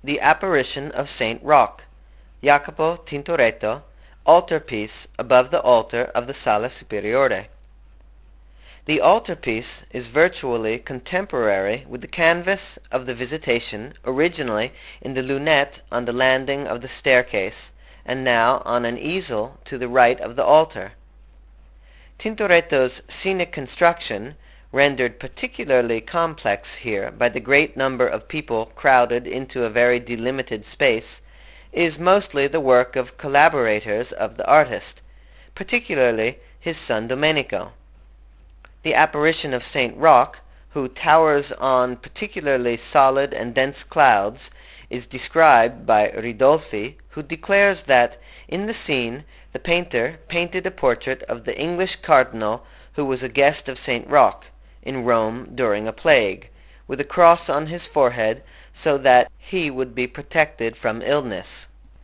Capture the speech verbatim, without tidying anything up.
The Apparition of Saint Roch, Jacopo Tintoretto, altarpiece above the altar of the Sala Superiore. The altarpiece is virtually contemporary with the canvas of the Visitation, originally in the lunette on the landing of the staircase, and now on an easel to the right of the altar. Tintoretto's scenic construction, rendered particularly complex here by the great number of people crowded into a very delimited space, is mostly the work of collaborators of the artist, particularly his son Domenico. The Apparition of Saint Roch, who towers on particularly solid and dense clouds, is described by Ridolfi, who declares that in the scene the painter painted a portrait of the English cardinal who was a guest of Saint Roch in Rome during a plague, with a cross on his forehead so that he would be protected from illness.